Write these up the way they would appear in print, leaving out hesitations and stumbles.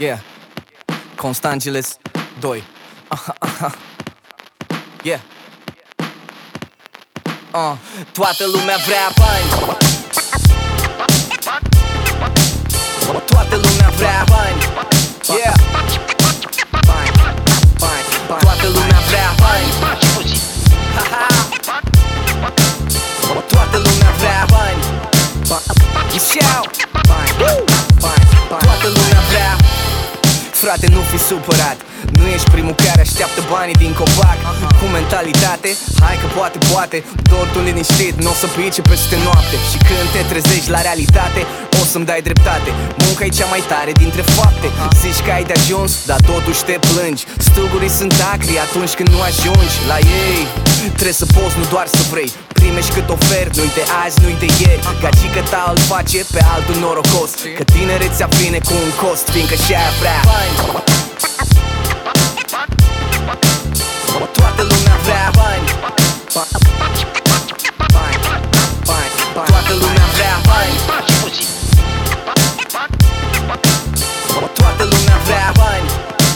Yeah, Constangeles 2. Yeah. Toată lumea vrea bani. Toată lumea vrea bani. Yeah. Bani, bani, bani. Toată lumea vrea bani. Toată lumea vrea bani. Bani, bani, bani. Toată lumea vrea. Frate, nu fi supărat, nu ești primul care așteaptă banii din copac. Cu mentalitate, hai că poate doar tu liniștit, n-o să pice peste noapte. Și când te trezești la realitate, o să-mi dai dreptate. Munca e cea mai tare dintre fapte. Zici că ai de ajuns, dar totuși te plângi. Strugurii sunt acri atunci când nu ajungi la ei. Trebuie să poți, nu doar să vrei. Primești cât oferi, nu-i de azi, nu-i de ieri. Gagică ta îl face pe altul norocos, că tinerețea vine cu un cost, fiindcă și-aia vrea. Toată lumea vrea bani. Bani, bani, bani. Toată lumea vrea bani. Toată lumea vrea bani.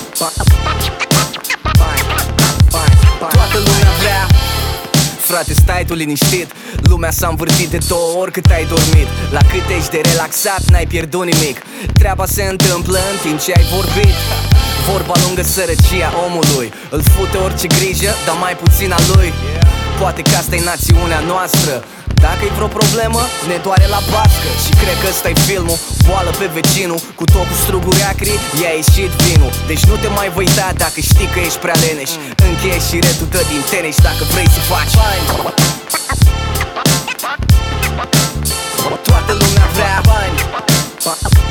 Bani, bani, bani. Toată lumea vrea. Frate, stai tu liniștit, lumea s-a învârtit de 2 ori cât ai dormit. La cât ești de relaxat, n-ai pierdut nimic. Treaba se întâmplă în timp ce ai vorbit. Vorba lungă, sărăcia omului îl fute orice grijă, dar mai puțin a lui. Poate că asta e națiunea noastră. Dacă-i vreo problemă, ne doare la bască. Și cred că ăsta-i filmul, boală pe vecinul. Cu tot cu struguri acri, i-a ieșit vinul. Deci nu te mai voi da dacă știi că ești prea leneș. Încheie și retul tău din tenis dacă vrei să faci bani. Toată lumea vrea bani.